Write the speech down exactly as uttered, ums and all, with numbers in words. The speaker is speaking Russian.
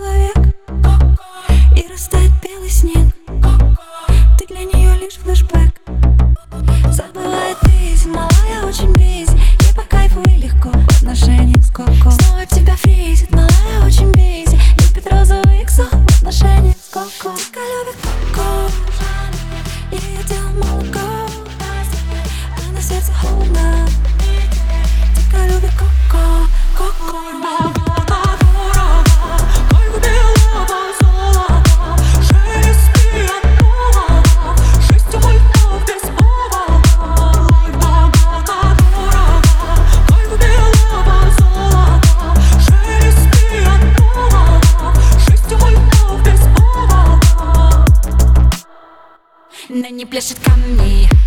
человек, и растает белый снег. Ты для нее лишь флешбэк. Забывает ты, малая очень бизи, ей по кайфу и легко в отношениях с Коко. Снова тебя фризит, малая очень бизи, любит розовый иксо в отношениях с Коко. Тика любит Коко, ее тело молоко, а на сердце холодно. Тика любит Коко, Коко. На ней пляшет камни.